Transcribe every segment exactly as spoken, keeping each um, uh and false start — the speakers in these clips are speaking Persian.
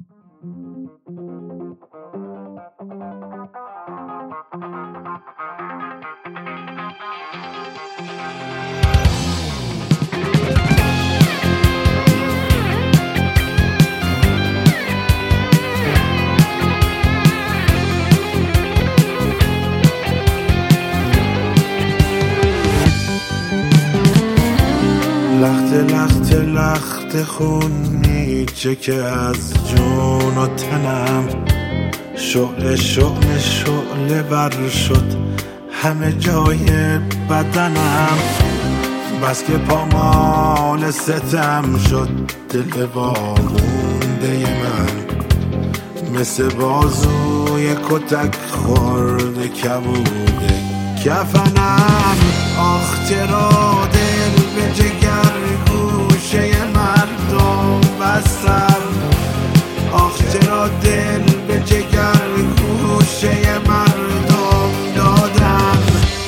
لخت لخت لخت خون میچکه از جون و تنم، شعله شعله شعله بر شد همه جای بدنم. بس که پامال ستم شد دل وامونده من، مثل بازوی کتک خورده کبوده کفنم. آخ چرا دل به جگر گوشه مردم بستم، آخ چرا دل به جگر گوشه مردم دادم.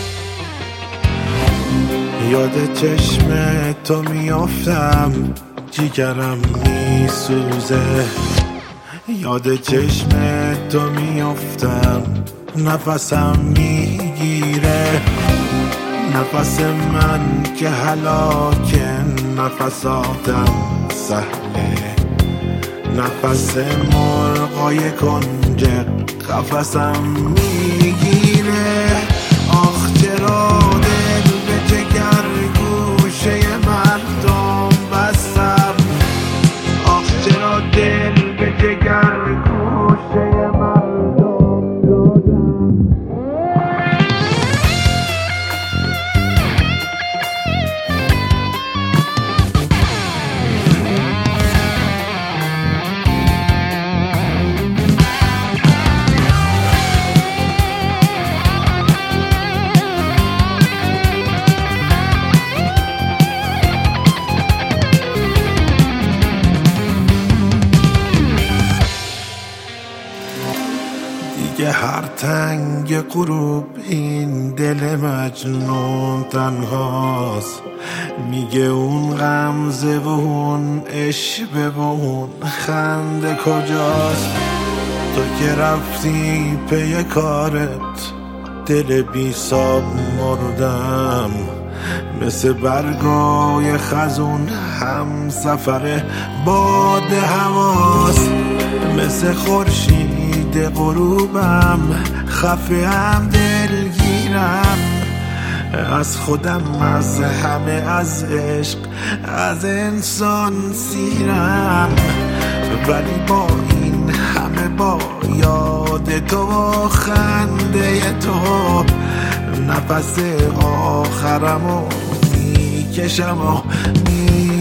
یاد چشم تو میافتم جیگرم میسوزه، یاد چشم تو میافتم نفسم میگیره. نفس من که هلاکه نفساتم سهله، نفس مرغای کنج قفسم میگیره. آخ چرا دل به جگر گوشه مردم بستم، آخ چرا دل به جگر گوشه مردم دادم. دیگه هر تنگ غروب این دل مجنون تنهاست، میگه اون غمزه و اون عشوه و اون خنده کجاست. تو که رفتی پی کارت دل بی ساب مردم، مثل برگای خزون هم سفر باد هواست. مثل خورشید غروبم خفه هم دلگیرم، از خودم از همه از عشق از انسان سیرم. ولی با این همه با یاد تو و خنده تو نفس آخرمو میکشم و می